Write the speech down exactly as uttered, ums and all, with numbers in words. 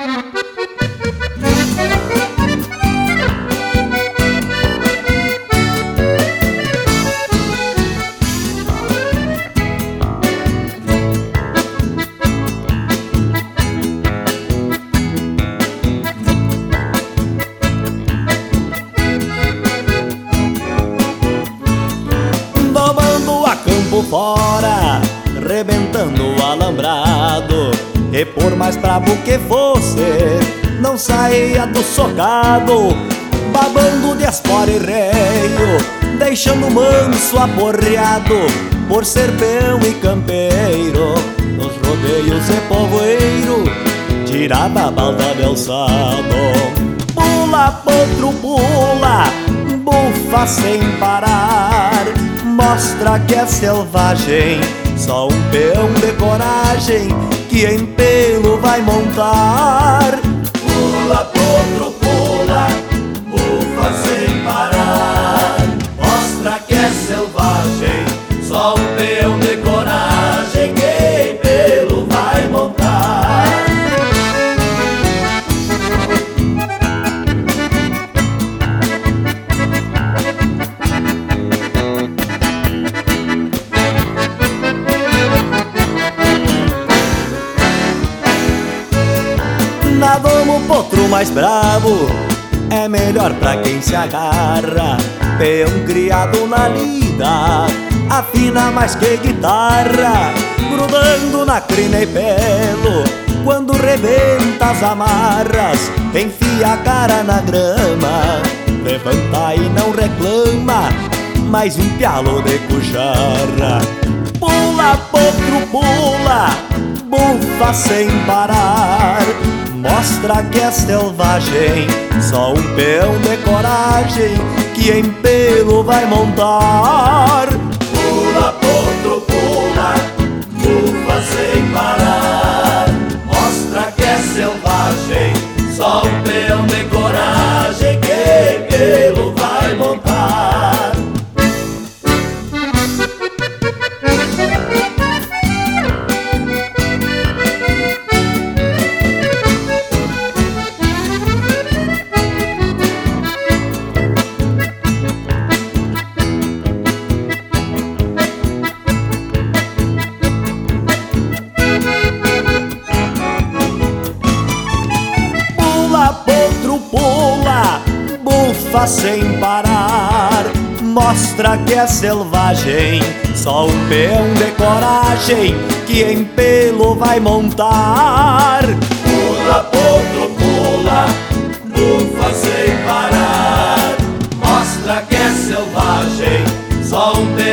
Fora, rebentando o alambrado. E por mais brabo que fosse, não saía do socado, babando de espora e reio, deixando manso aporreado, por ser peão e campeiro, nos rodeios e povoeiro, tirada a balda de alçado. Pula, potro, pula, bufa sem parar, mostra que é selvagem, só um peão de coragem que em pelo vai montar. Pula, potro, pula, bufa sem parar, mostra que é selvagem, só um peão de coragem que em pelo vai montar. Na domo potro mais bravo é melhor pra quem se agarra, peão criado na lida, afina mais que guitarra, grudando na crina e pelo, quando rebenta as amarras, enfia a cara na grama, levanta e não reclama, mais um pialo de cucharra. Pula, potro, pula, bufa sem parar, mostra que é selvagem, só um peão de coragem que em pelo vai montar. Pula, potro, pula, bufa sem parar, mostra que é selvagem, só um peão de coragem que em pelo vai montar. Potro, pula, bufa sem parar, mostra que é selvagem, só um peão de coragem que em pelo vai montar. Pula, potro, pula, bufa sem parar, mostra que é selvagem, só um peão